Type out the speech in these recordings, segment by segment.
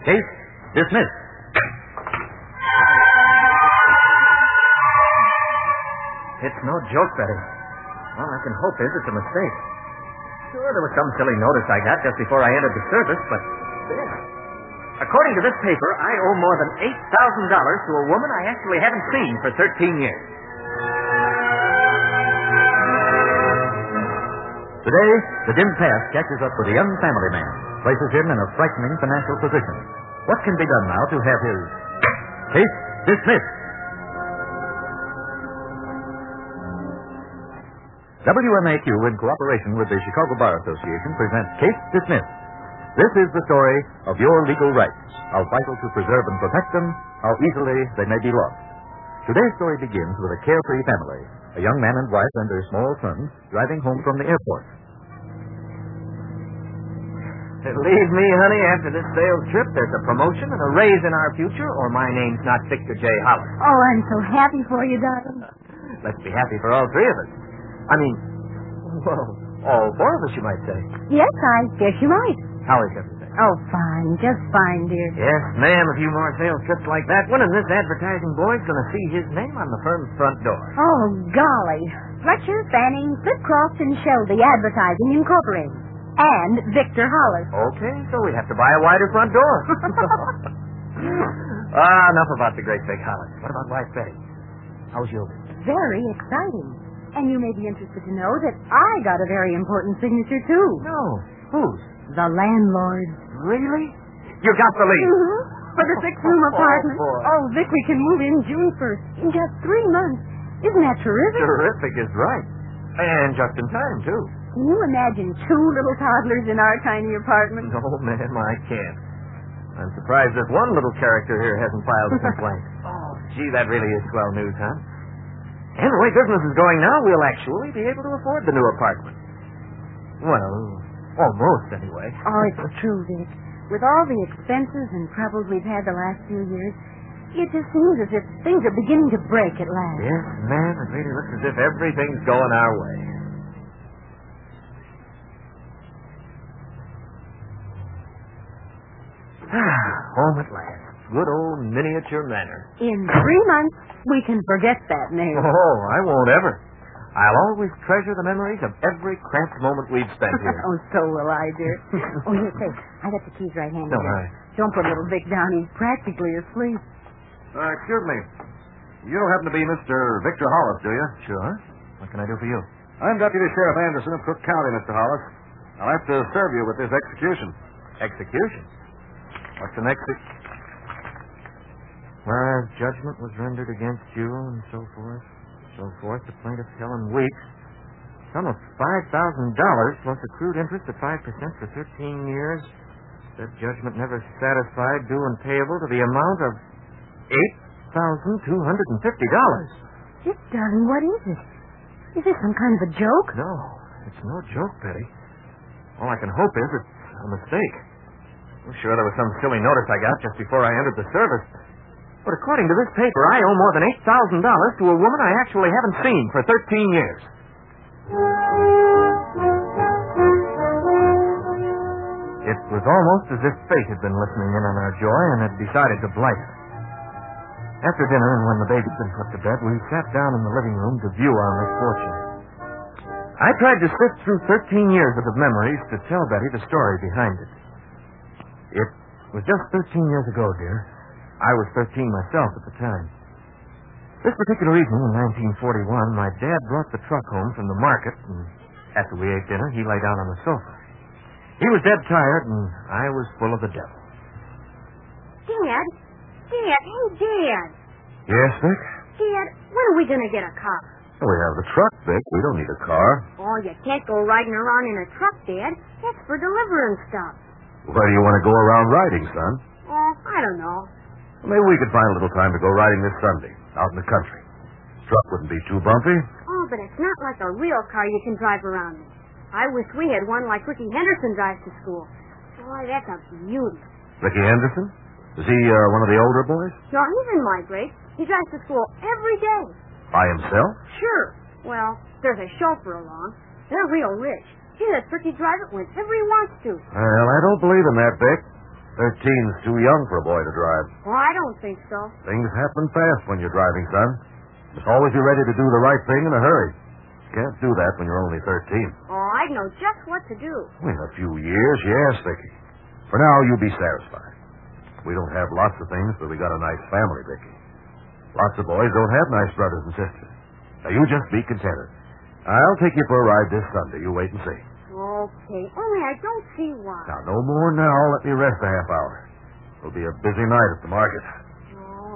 Case dismissed. It's no joke, Betty. All I can hope is it's a mistake. Sure, there was some silly notice I got just before I entered the service, but there. According to this paper, I owe more than $8,000 to a woman I actually haven't seen for 13 years. Today, the dim past catches up with a young family man, places him in a frightening financial position. What can be done now to have his case dismissed? WMAQ, in cooperation with the Chicago Bar Association, presents Case Dismissed. This is the story of your legal rights, how vital to preserve and protect them, how easily they may be lost. Today's story begins with a carefree family, a young man and wife and their small son driving home from the airport. Believe me, honey, after this sales trip, there's a promotion and a raise in our future, or my name's not Victor J. Hollis. Oh, I'm so happy for you, darling. Let's be happy for all three of us. I mean, well, all four of us, you might say. Yes, I guess you're right. How is everything? Oh, fine. Just fine, dear. Yes, ma'am, a few more sales trips like that, one of this advertising boy's going to see his name on the firm's front door. Oh, golly. Fletcher, Fanning, Flitcroft, and Shelby Advertising Incorporated. And Victor Hollis. Okay, so we have to buy a wider front door. Enough about the great big Hollis. What about wife Betty? How's yours? Very exciting. And you may be interested to know that I got a very important signature, too. No. Whose? The landlord's. Really? You got the lease? Mm-hmm. For the 6-room apartment. Boy. Oh, Vic, we can move in June 1st. In just 3 months. Isn't that terrific? Terrific is right. And just in time, too. Can you imagine 2 little toddlers in our tiny apartment? No, ma'am, I can't. I'm surprised that one little character here hasn't filed a complaint. Oh, gee, that really is swell news, huh? And the way business is going now, we'll actually be able to afford the new apartment. Well, almost, anyway. Oh, it's true, Vic. With all the expenses and troubles we've had the last few years, it just seems as if things are beginning to break at last. Yes, ma'am, it really looks as if everything's going our way. Home at last. Good old miniature manor. In 3 months, we can forget that name. Oh, I won't ever. I'll always treasure the memories of every cramped moment we've spent here. Oh, so will I, dear. Oh, here, say, I got the keys right handy. No, here. right. Don't put little Vic down. He's practically asleep. Excuse me. You don't happen to be Mr. Victor Hollis, do you? Sure. What can I do for you? I'm Deputy Sheriff Anderson of Cook County, Mr. Hollis. I'll have to serve you with this execution. Execution? What's an Whereas judgment was rendered against you, and so forth. The plaintiff, Helen Weeks, sum of $5,000 plus accrued interest at 5% for 13 years. That judgment never satisfied, due and payable to the amount of $8,250. Dick, darling, what is it? Is this some kind of a joke? No, it's no joke, Betty. All I can hope is it's a mistake. I'm sure there was some silly notice I got just before I entered the service. But according to this paper, I owe more than $8,000 to a woman I actually haven't seen for 13 years. It was almost as if fate had been listening in on our joy and had decided to blight it. After dinner and when the baby'd been put to bed, we sat down in the living room to view our misfortune. I tried to sift through 13 years of memories to tell Betty the story behind it. It was just 13 years ago, dear. I was 13 myself at the time. This particular evening in 1941, my dad brought the truck home from the market, and after we ate dinner, he lay down on the sofa. He was dead tired, and I was full of the devil. Dad? Hey, Dad. Yes, Vic? Dad, when are we going to get a car? We have the truck, Vic. We don't need a car. Oh, you can't go riding around in a truck, Dad. That's for delivering stuff. Where do you want to go around riding, son? Oh, I don't know. Maybe we could find a little time to go riding this Sunday, out in the country. Truck wouldn't be too bumpy. Oh, but it's not like a real car you can drive around in. I wish we had one like Ricky Henderson drives to school. Boy, that's a beauty. Ricky Henderson? Is he one of the older boys? No, he's in my grade. He drives to school every day. By himself? Sure. Well, there's a chauffeur along. They're real rich. He lets Ricky drive it whenever he wants to. Well, I don't believe in that, Vic. 13's too young for a boy to drive. Oh, I don't think so. Things happen fast when you're driving, son. Must always be ready to do the right thing in a hurry. Can't do that when you're only 13. Oh, I know just what to do. In a few years, yes, Vicky. For now, you be satisfied. We don't have lots of things, but we got a nice family, Vicky. Lots of boys don't have nice brothers and sisters. Now, you just be contented. I'll take you for a ride this Sunday. You wait and see. Okay, only I don't see why. Now, no more now. Let me rest a half hour. It'll be a busy night at the market. Oh,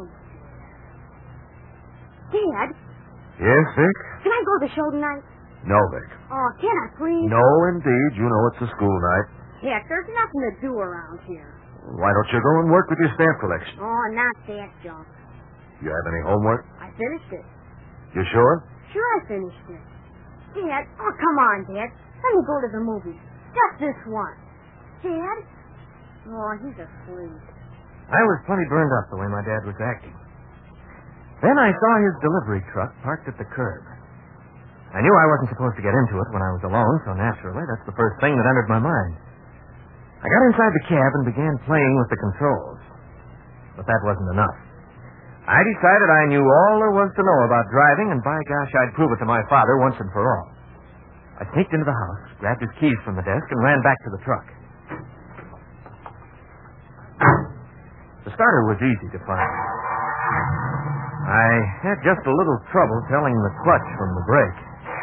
Dad, Yes, Vic? can I go to the show tonight? No, Vic. Oh, can I please? No, indeed. You know it's a school night. Heck, there's nothing to do around here. Why don't you go and work with your stamp collection? Oh, not that junk. You have any homework? I finished it. You sure? Sure, I finished it. Dad, oh, come on, Dad. Let me go to the movies. Just this once. Dad? Oh, he's asleep. I was plenty burned up the way my dad was acting. Then I saw his delivery truck parked at the curb. I knew I wasn't supposed to get into it when I was alone, so naturally, that's the first thing that entered my mind. I got inside the cab and began playing with the controls. But that wasn't enough. I decided I knew all there was to know about driving, and by gosh, I'd prove it to my father once and for all. I sneaked into the house, grabbed his keys from the desk, and ran back to the truck. The starter was easy to find. I had just a little trouble telling the clutch from the brake.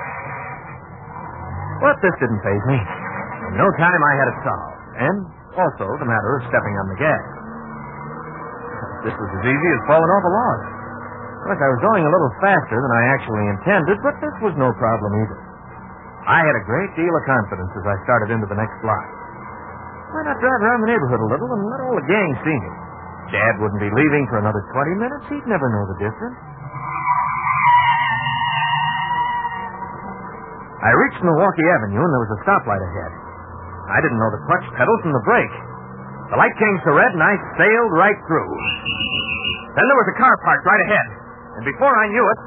But this didn't faze me. In no time, I had it solved. And also the matter of stepping on the gas. This was as easy as falling off a log. Of course, I was going a little faster than I actually intended, but this was no problem either. I had a great deal of confidence as I started into the next block. Why not drive around the neighborhood a little and let all the gang see me? Dad wouldn't be leaving for another 20 minutes. He'd never know the difference. I reached Milwaukee Avenue, and there was a stoplight ahead. I didn't know the clutch pedal from the brake. The light changed to red, and I sailed right through. Then there was a car parked right ahead. And before I knew it...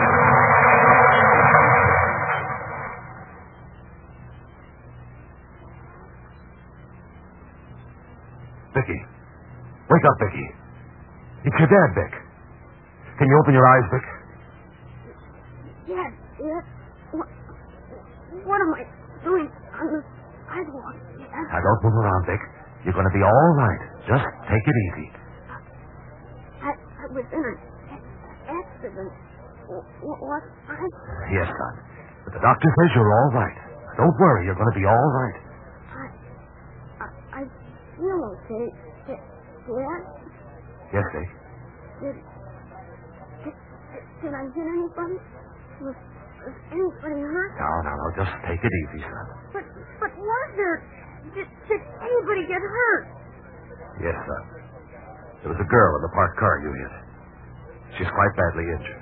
Vicky. Wake up, Vicky. It's your dad, Vic. Can you open your eyes, Vic? Dad, what am I doing on the sidewalk, Dad? Now, don't move around, Vic. You're going to be all right. Just take it easy. I was in an accident. What? Yes, son. But the doctor says you're all right. Don't worry. You're going to be all right. I feel okay. Dad? Yes, Vic. Did I hit anybody? Was anybody hurt? No. Just take it easy, son. But was there? Did anybody get hurt? Yes, son. There was a girl in the parked car you hit. She's quite badly injured.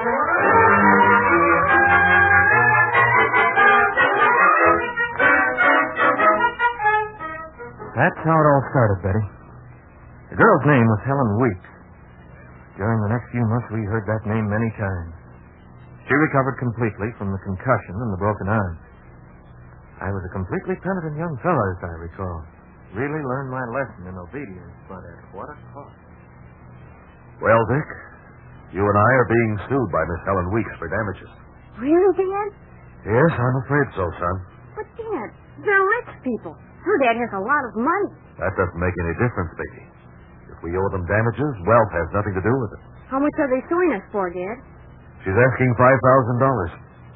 That's how it all started, Betty. The girl's name was Helen Weeks. During the next few months, we heard that name many times. She recovered completely from the concussion and the broken arm. I was a completely penitent young fellow, as I recall. Really learned my lesson in obedience, but at what a cost. Well, Vic, you and I are being sued by Miss Helen Weeks for damages. Really, Dad? Yes, I'm afraid so, son. But, Dad, they're rich people. Her dad has a lot of money. That doesn't make any difference, Vicky. If we owe them damages, wealth has nothing to do with it. How much are they suing us for, Dad? She's asking $5,000.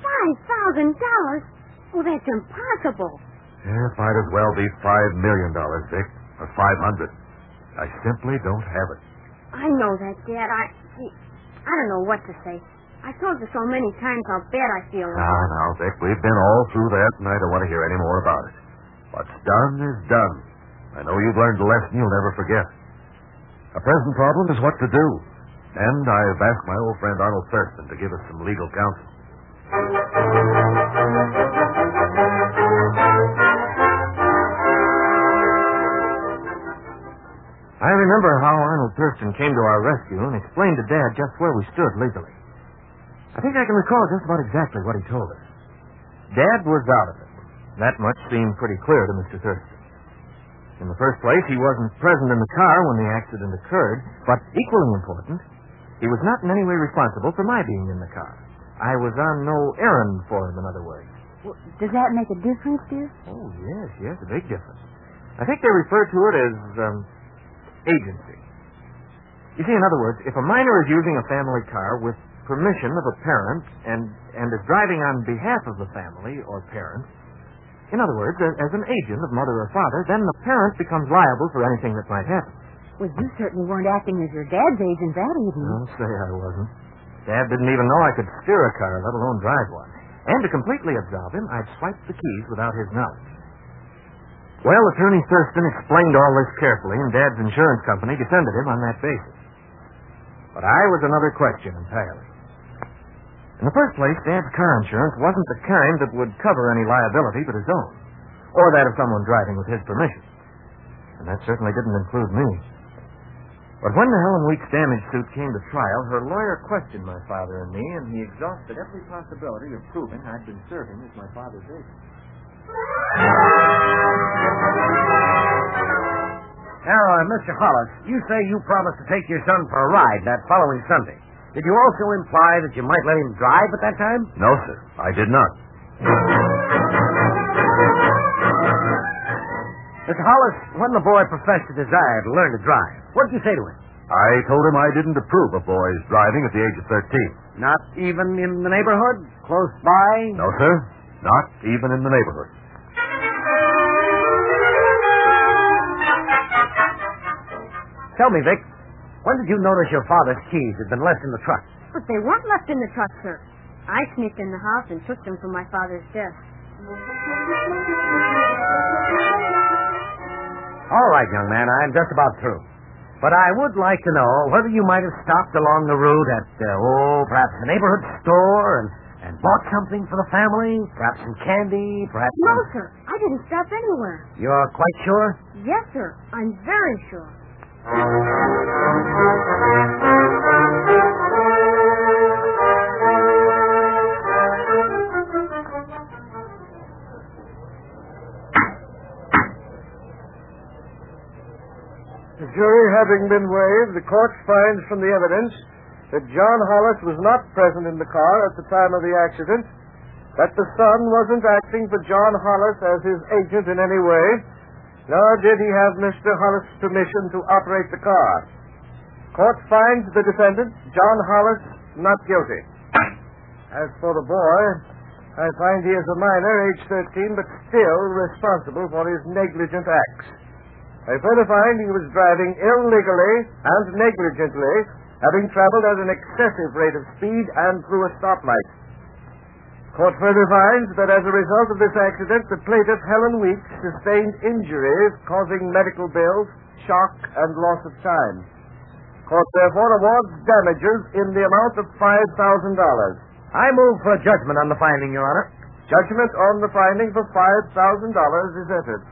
$5,000? Oh, that's impossible. Yeah, it might as well be $5 million, Vic, or 500. I simply don't have it. I know that, Dad. I don't know what to say. I told you so many times how bad I feel. Now, Vic, we've been all through that, and I don't want to hear any more about it. What's done is done. I know you've learned a lesson you'll never forget. A present problem is what to do. And I've asked my old friend Arnold Thurston to give us some legal counsel. I remember how Arnold Thurston came to our rescue and explained to Dad just where we stood legally. I think I can recall just about exactly what he told us. Dad was out of it. That much seemed pretty clear to Mr. Thurston. In the first place, he wasn't present in the car when the accident occurred, but equally important, he was not in any way responsible for my being in the car. I was on no errand for him, in other words. Well, does that make a difference, dear? Oh, yes, a big difference. I think they refer to it as agency. You see, in other words, if a minor is using a family car with permission of a parent and is driving on behalf of the family or parent, in other words, as an agent of mother or father, then the parent becomes liable for anything that might happen. Well, you certainly weren't acting as your dad's agent that evening. Don't say I wasn't. Dad didn't even know I could steer a car, let alone drive one. And to completely absolve him, I'd swiped the keys without his knowledge. Well, Attorney Thurston explained all this carefully, and Dad's insurance company defended him on that basis. But I was another question entirely. In the first place, Dad's car insurance wasn't the kind that would cover any liability but his own, or that of someone driving with his permission. And that certainly didn't include me. But when the Helen Weeks damage suit came to trial, her lawyer questioned my father and me, and he exhausted every possibility of proving I'd been serving as my father's agent. Now, Mr. Hollis, you say you promised to take your son for a ride that following Sunday. Did you also imply that you might let him drive at that time? No, sir. I did not. Mr. Hollis, when the boy professed a desire to learn to drive, what did you say to him? I told him I didn't approve of boys driving at the age of 13. Not even in the neighborhood? Close by? No, sir. Not even in the neighborhood. Tell me, Vic, when did you notice your father's keys had been left in the truck? But they weren't left in the truck, sir. I sneaked in the house and took them from my father's desk. All right, young man, I'm just about through. But I would like to know whether you might have stopped along the route at, perhaps a neighborhood store and bought something for the family, perhaps some candy, perhaps... No, sir. I didn't stop anywhere. You're quite sure? Yes, sir. I'm very sure. The jury having been waived, the court finds from the evidence that John Hollis was not present in the car at the time of the accident, that the son wasn't acting for John Hollis as his agent in any way, nor did he have Mr. Hollis' permission to operate the car. Court finds the defendant, John Hollis, not guilty. As for the boy, I find he is a minor, age 13, but still responsible for his negligent acts. I further find he was driving illegally and negligently, having traveled at an excessive rate of speed and through a stoplight. Court further finds that as a result of this accident, the plaintiff, Helen Weeks, sustained injuries causing medical bills, shock, and loss of time. Court therefore awards damages in the amount of $5,000. I move for a judgment on the finding, Your Honor. Judgment on the finding for $5,000 is entered.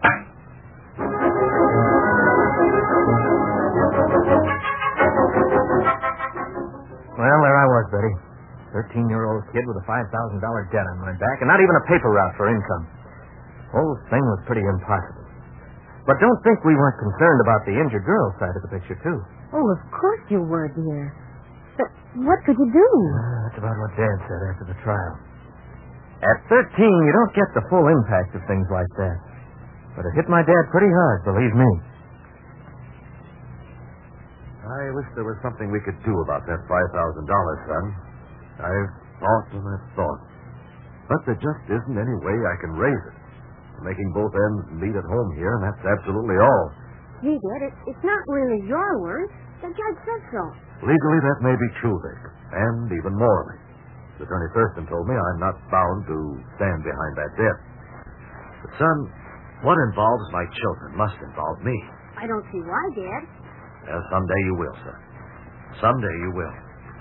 Well, there I was, Betty. 13-year-old kid with a $5,000 debt on my back, and not even a paper route for income. The whole thing was pretty impossible. But don't think we weren't concerned about the injured girl's side of the picture, too. Oh, of course you were, dear. But what could you do? That's about what Dad said after the trial. At 13, you don't get the full impact of things like that. But it hit my dad pretty hard, believe me. I wish there was something we could do about that $5,000, son. I've thought and I've thought. But there just isn't any way I can raise it. I'm making both ends meet at home here, and that's absolutely all. Gee, Dad, it's not really your words. The judge said so. Legally, that may be true, Vic, and even morally. Attorney Thurston told me I'm not bound to stand behind that debt. But, son, what involves my children must involve me. I don't see why, Dad. Someday you will, son. Someday you will.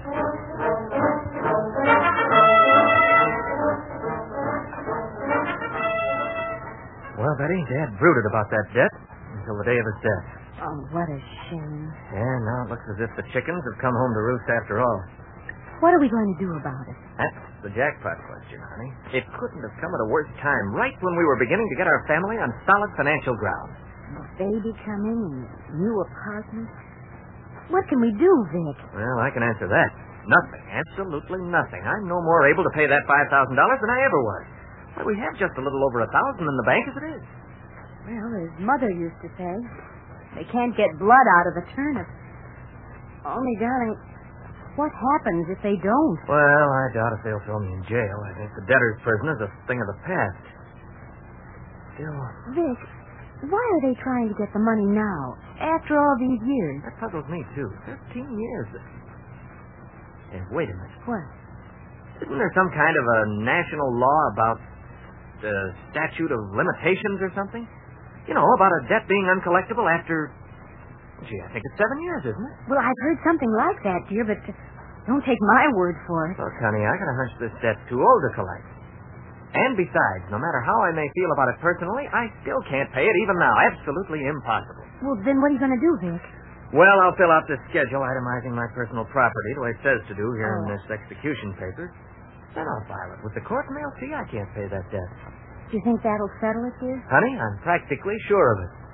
Well, Betty, Dad brooded about that debt until the day of his death. Oh, what a shame. Yeah, now it looks as if the chickens have come home to roost after all. What are we going to do about it? That's the jackpot question, honey. It couldn't have come at a worse time, right when we were beginning to get our family on solid financial ground. baby coming and new apartment. What can we do, Vic? Well, I can answer that. Nothing. Absolutely nothing. I'm no more able to pay that $5,000 than I ever was. Why, we have just a little over $1,000 in the bank as it is. Well, as Mother used to say, they can't get blood out of a turnip. Only, darling, what happens if they don't? Well, I doubt if they'll throw me in jail. I think the debtor's prison is a thing of the past. Still... Vic, why are they trying to get the money now, after all these years? That puzzles me, too. 13 years. Hey, wait a minute. What? Isn't there some kind of a national law about the statute of limitations or something? You know, about a debt being uncollectible after... Gee, I think it's 7 years, isn't it? Well, I've heard something like that, dear, but don't take my word for it. Look, honey, I got a hunch this debt's too old to collect. And besides, no matter how I may feel about it personally, I still can't pay it even now. Absolutely impossible. Well, then what are you going to do, Vic? Well, I'll fill out this schedule itemizing my personal property the way it says to do here in this execution paper. Then I'll file it with the court, and they'll see I can't pay that debt. Do you think that'll settle it, dear? Honey, I'm practically sure of it.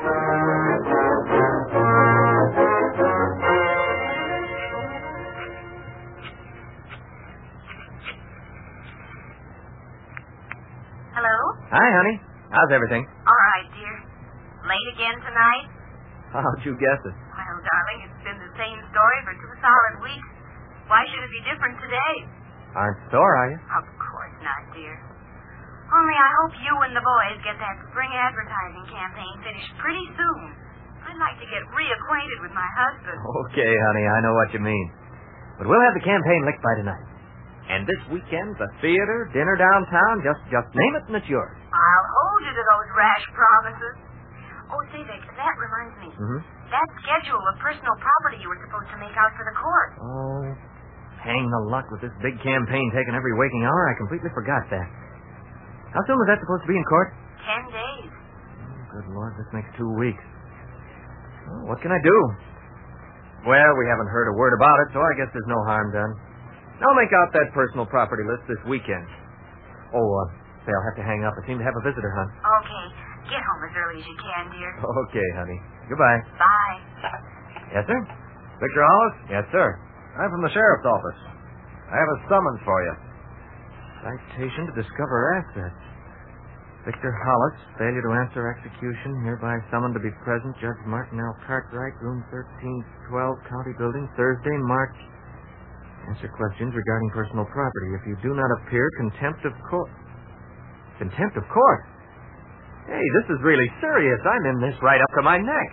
Hello? Hi, honey. How's everything? All right, dear. Late again tonight? How'd you guess it? Well, darling, it's been the same story for 2 solid weeks. Why should it be different today? Aren't sore, are you? Of course not, dear. Only I hope you and the boys get that spring advertising campaign finished pretty soon. I'd like to get reacquainted with my husband. Okay, honey, I know what you mean. But we'll have the campaign licked by tonight. And this weekend, the theater, dinner downtown, just name it and it's yours. I'll hold you to those rash promises. Oh, say, Vic, that reminds me. Mm-hmm. That schedule of personal property you were supposed to make out for the court. Oh, hang the luck with this big campaign taking every waking hour. I completely forgot that. How soon was that supposed to be in court? 10 days. Oh, good Lord, this makes 2 weeks. Well, what can I do? Well, we haven't heard a word about it, so I guess there's no harm done. I'll make out that personal property list this weekend. Oh, say, I'll have to hang up. I seem to have a visitor, hon. Okay. Get home as early as you can, dear. Okay, honey. Goodbye. Bye. Yes, sir? Victor Hollis? Yes, sir. I'm from the sheriff's office. I have a summons for you. Citation to discover assets. Victor Hollis, failure to answer execution, hereby summoned to be present. Judge Martin L. Cartwright, room 1312, County Building, Thursday, March. Answer questions regarding personal property. If you do not appear, contempt of court. Contempt of court? Hey, this is really serious. I'm in this right up to my neck.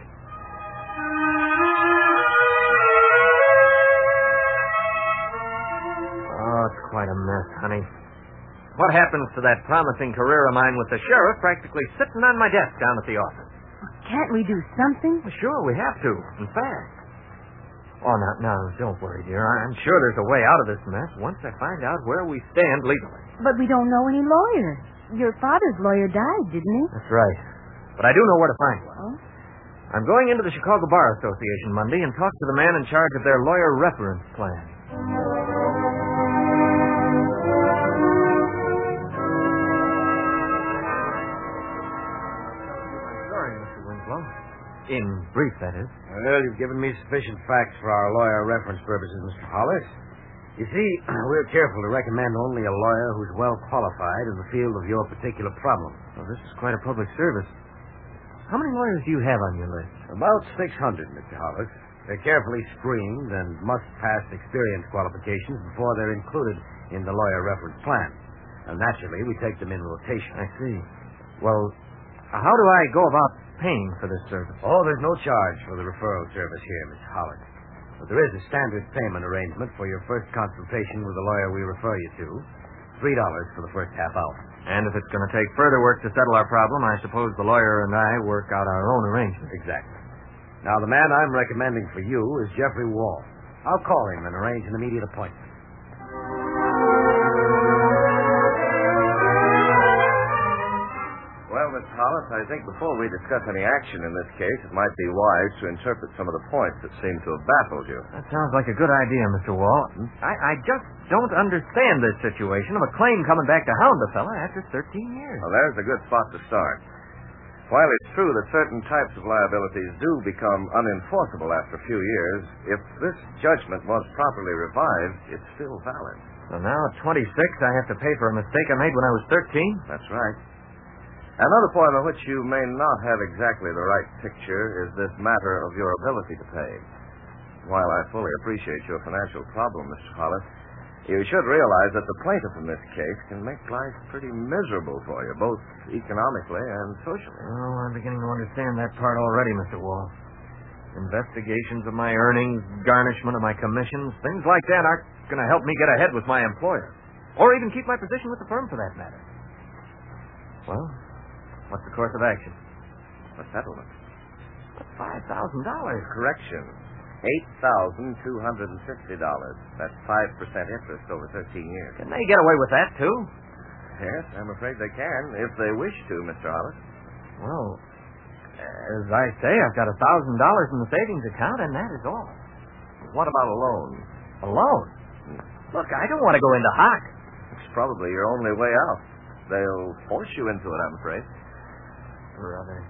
Oh, it's quite a mess, honey. What happens to that promising career of mine with the sheriff practically sitting on my desk down at the office? Can't we do something? Well, sure, we have to, in fact. Oh, now, don't worry, dear. I'm sure there's a way out of this mess once I find out where we stand legally. But we don't know any lawyer. Your father's lawyer died, didn't he? That's right. But I do know where to find one. Oh? I'm going into the Chicago Bar Association Monday and talk to the man in charge of their lawyer reference plan. Sorry, Mr. Winslow. In brief, that is. Well, you've given me sufficient facts for our lawyer reference purposes, Mr. Hollis. You see, we're careful to recommend only a lawyer who's well qualified in the field of your particular problem. Well, this is quite a public service. How many lawyers do you have on your list? About 600, Mr. Hollis. They're carefully screened and must pass experience qualifications before they're included in the lawyer reference plan. And naturally, we take them in rotation. I see. Well, how do I go about paying for this service? Oh, there's no charge for the referral service here, Mr. Hollis. But there is a standard payment arrangement for your first consultation with the lawyer we refer you to. $3 for the first half hour. And if it's going to take further work to settle our problem, I suppose the lawyer and I work out our own arrangement. Exactly. Now, the man I'm recommending for you is Jeffrey Wall. I'll call him and arrange an immediate appointment. Well, Mr. Hollis, I think before we discuss any action in this case, it might be wise to interpret some of the points that seem to have baffled you. That sounds like a good idea, Mr. Wall. I just don't understand this situation of a claim coming back to hound a fella after 13 years. Well, there's a good spot to start. While it's true that certain types of liabilities do become unenforceable after a few years, if this judgment was properly revised, it's still valid. So now at 26, I have to pay for a mistake I made when I was 13? That's right. Another point on which you may not have exactly the right picture is this matter of your ability to pay. While I fully appreciate your financial problem, Mr. Hollis, you should realize that the plaintiff in this case can make life pretty miserable for you, both economically and socially. Oh, I'm beginning to understand that part already, Mr. Wall. Investigations of my earnings, garnishment of my commissions, things like that aren't going to help me get ahead with my employer. Or even keep my position with the firm, for that matter. Well, what's the course of action? A settlement. But $5,000. Correction. $8,250. That's 5% interest over 13 years. Can they get away with that, too? Yes, I'm afraid they can, if they wish to, Mr. Hollis. Well, as I say, I've got $1,000 in the savings account, and that is all. What about a loan? A loan? Look, I don't want to go into hock. It's probably your only way out. They'll force you into it, I'm afraid. Brother.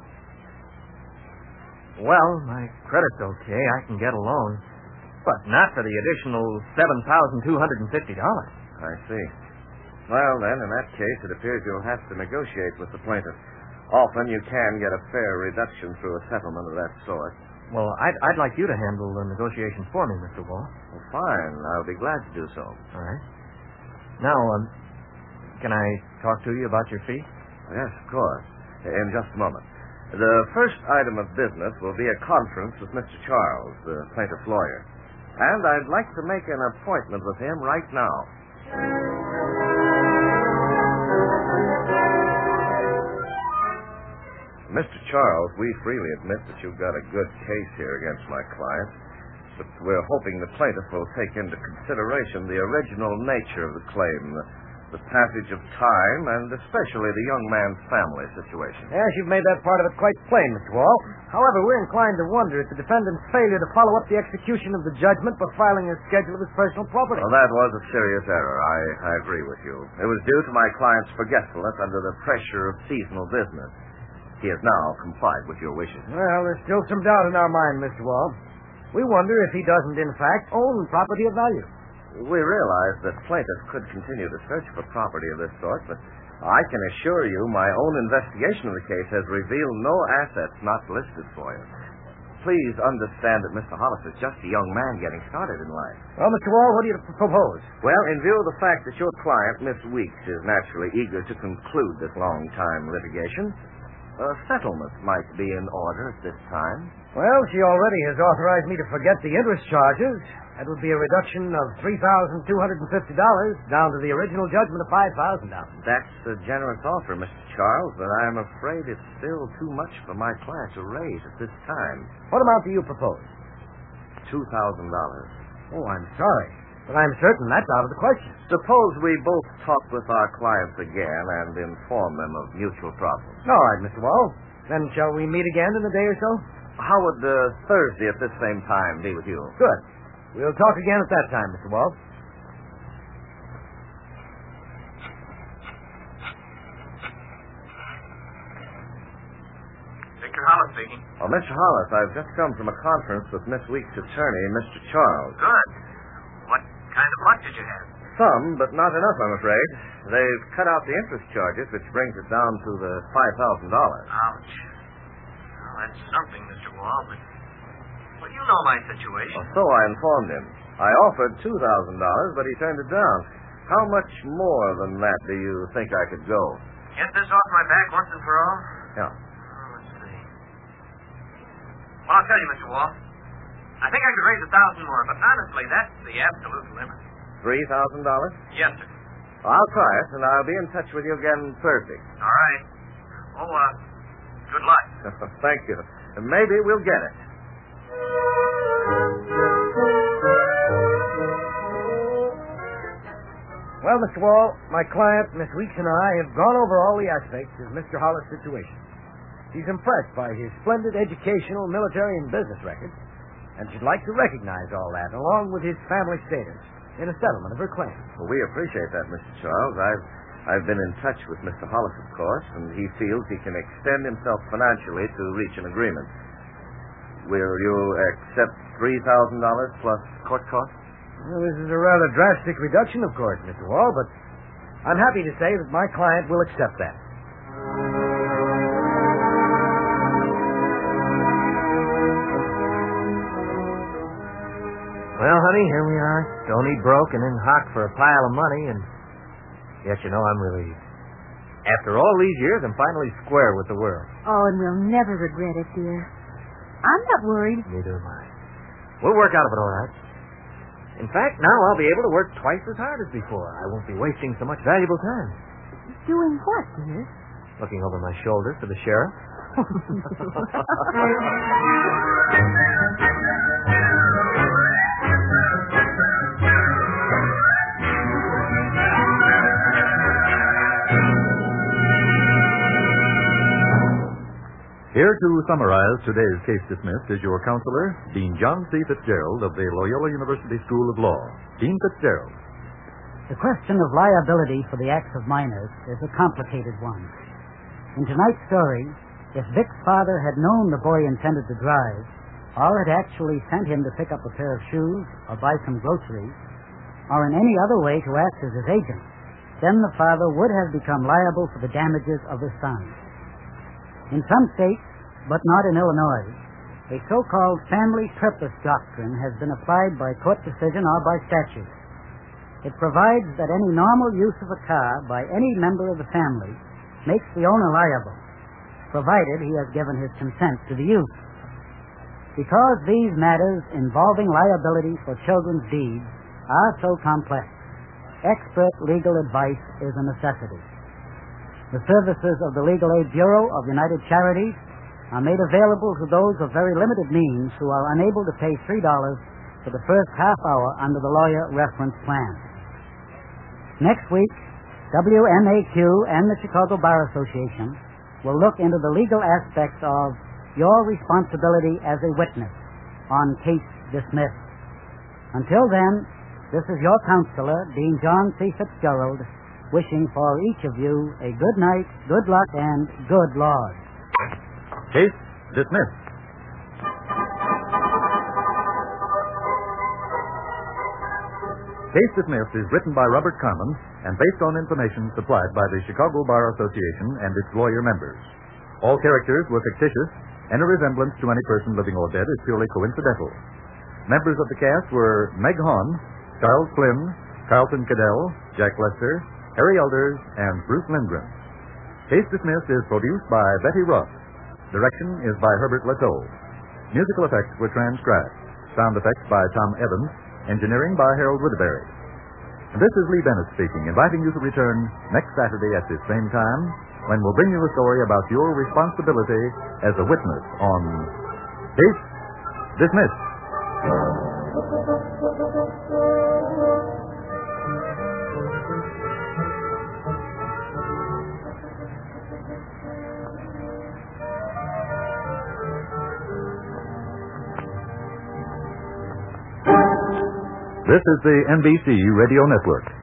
Well, my credit's okay. I can get a loan. But not for the additional $7,250. I see. Well, then, in that case, it appears you'll have to negotiate with the plaintiff. Often you can get a fair reduction through a settlement of that sort. Well, I'd like you to handle the negotiations for me, Mr. Wall. Well, fine. I'll be glad to do so. All right. Now, can I talk to you about your fee? Yes, of course. In just a moment. The first item of business will be a conference with Mr. Charles, the plaintiff's lawyer. And I'd like to make an appointment with him right now. Mr. Charles, we freely admit that you've got a good case here against my client, but we're hoping the plaintiff will take into consideration the original nature of the claim, the passage of time, and especially the young man's family situation. Yes, you've made that part of it quite plain, Mr. Wall. However, we're inclined to wonder at the defendant's failure to follow up the execution of the judgment by filing a schedule of his personal property. Well, that was a serious error. I agree with you. It was due to my client's forgetfulness under the pressure of seasonal business. He has now complied with your wishes. Well, there's still some doubt in our mind, Mr. Wall. We wonder if he doesn't, in fact, own property of value. We realize that plaintiff could continue to search for property of this sort, but I can assure you my own investigation of the case has revealed no assets not listed for you. Please understand that Mr. Hollis is just a young man getting started in life. Well, Mr. Wall, what do you propose? Well, in view of the fact that your client, Miss Weeks, is naturally eager to conclude this long-time litigation, a settlement might be in order at this time. Well, she already has authorized me to forget the interest charges. That would be a reduction of $3,250 down to the original judgment of $5,000. That's a generous offer, Mr. Charles, but I'm afraid it's still too much for my client to raise at this time. What amount do you propose? $2,000. Oh, I'm sorry, but I'm certain that's out of the question. Suppose we both talk with our clients again and inform them of mutual problems. All right, Mr. Wall. Then shall we meet again in a day or so? How would Thursday at this same time be with you? Good. We'll talk again at that time, Mr. Wall. Victor Hollis speaking. Oh, Mr. Hollis, I've just come from a conference with Miss Weeks' attorney, Mr. Charles. Good. What kind of luck did you have? Some, but not enough, I'm afraid. They've cut out the interest charges, which brings it down to the $5,000. Ouch. Well, that's something, Mr. Wall, but... Well, you know my situation. Well, so I informed him. I offered $2,000, but he turned it down. How much more than that do you think I could go? Get this off my back once and for all? Yeah. Oh, let's see. Well, I'll tell you, Mr. Wall. I think I could raise 1,000 more, but honestly, that's the absolute limit. $3,000? Yes, sir. I'll try it, and I'll be in touch with you again Thursday. All right. Oh, good luck. Thank you. And maybe we'll get it. Well, Mr. Wall, my client, Miss Weeks, and I have gone over all the aspects of Mr. Hollis' situation. She's impressed by his splendid educational, military, and business record, and she'd like to recognize all that, along with his family status, in a settlement of her claim. Well, we appreciate that, Mr. Charles. I've been in touch with Mr. Hollis, of course, and he feels he can extend himself financially to reach an agreement. Will you accept $3,000 plus court costs? Well, this is a rather drastic reduction, of course, Mr. Wall, but I'm happy to say that my client will accept that. Well, honey, here we are. Stony broke and in hock for a pile of money, and yes, you know, I'm relieved. After all these years, I'm finally square with the world. Oh, and we'll never regret it, dear. I'm not worried. Neither am I. We'll work out of it all right. In fact, now I'll be able to work twice as hard as before. I won't be wasting so much valuable time. Doing what, dear? Looking over my shoulder for the sheriff. Here to summarize today's case dismissed is your counselor, Dean John C. Fitzgerald of the Loyola University School of Law. Dean Fitzgerald. The question of liability for the acts of minors is a complicated one. In tonight's story, if Vic's father had known the boy intended to drive, or had actually sent him to pick up a pair of shoes or buy some groceries, or in any other way to act as his agent, then the father would have become liable for the damages of his son. In some states, but not in Illinois, a so-called family purpose doctrine has been applied by court decision or by statute. It provides that any normal use of a car by any member of the family makes the owner liable, provided he has given his consent to the use. Because these matters involving liability for children's deeds are so complex, expert legal advice is a necessity. The services of the Legal Aid Bureau of United Charities are made available to those of very limited means who are unable to pay $3 for the first half hour under the Lawyer Reference Plan. Next week, WMAQ and the Chicago Bar Association will look into the legal aspects of your responsibility as a witness on Case Dismissed. Until then, this is your counselor, Dean John C. Fitzgerald, wishing for each of you a good night, good luck, and good Lord. Case dismissed. Case Dismissed is written by Robert Carmen and based on information supplied by the Chicago Bar Association and its lawyer members. All characters were fictitious, and a resemblance to any person living or dead is purely coincidental. Members of the cast were Meg Hahn, Charles Flynn, Carlton Cadell, Jack Lester, Harry Elders, and Bruce Lindgren. Case Dismissed is produced by Betty Ross. Direction is by Herbert Lateau. Musical effects were transcribed. Sound effects by Tom Evans. Engineering by Harold Woodbury. And this is Lee Bennett speaking, inviting you to return next Saturday at this same time, when we'll bring you a story about your responsibility as a witness on Case Dismissed. This is the NBC Radio Network.